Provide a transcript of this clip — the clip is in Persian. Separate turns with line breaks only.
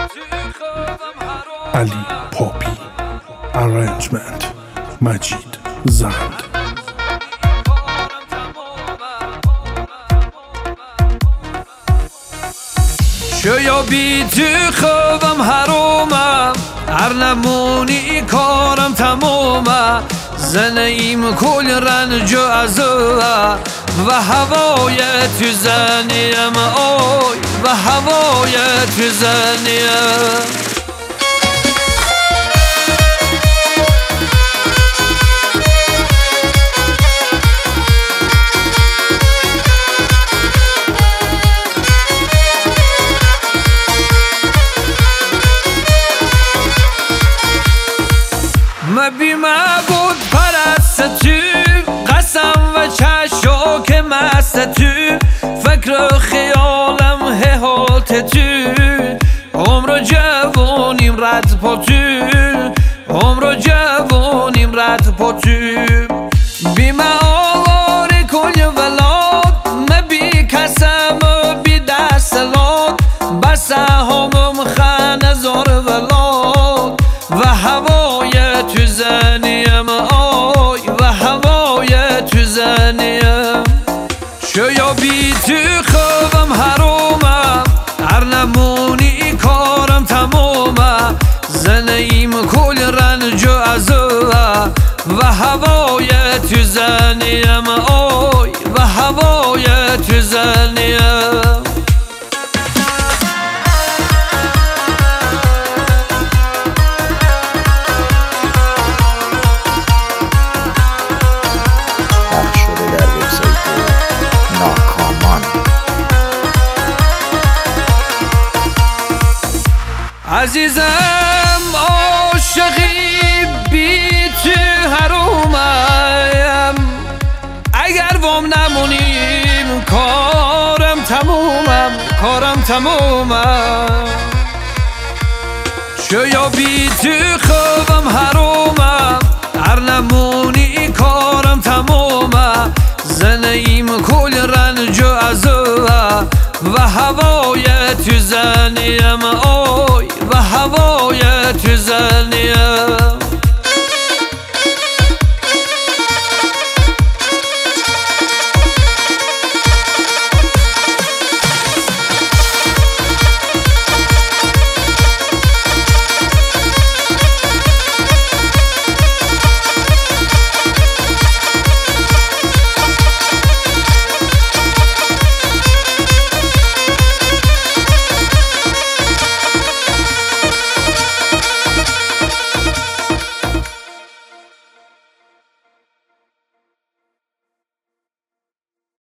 علی پاپی. Arrangement مجید زند.
شاید بی تو خوابم حرامه، هر نمونی کارم تمامه. زنیم کل رنج و عذاب و هوای تو زنیم، آی و هوای تو زنیم. مبی مبود پرست تو، قسم و چشاک مست تو. فکر و خیالم حالت تو، عمر جوانیم رد پا تو، عمر جوانیم رد پا تو. بی معاور کل ولاد، مبی کسم و بی دستلاد. بس همم خنزار ولاد و هوای تو زنیم، آی و هوای تو زنیم. شاید بی تو خوابم حرامه، هر نمونی کارم تمامه. زنیم کل رنج و عذاب و هوای تو زنیم، آی و هوای تو زنیم. عزیزم عاشقی بی تو حرامم، اگر وام نمونیم کارم تمومم، کارم تمومم. شاید بی تو خوابم حرامم، هر نمونی کارم تمومه. زنیم کل رنج و عذاب و هوای تو زنیم، آی و هوای تو زنیم.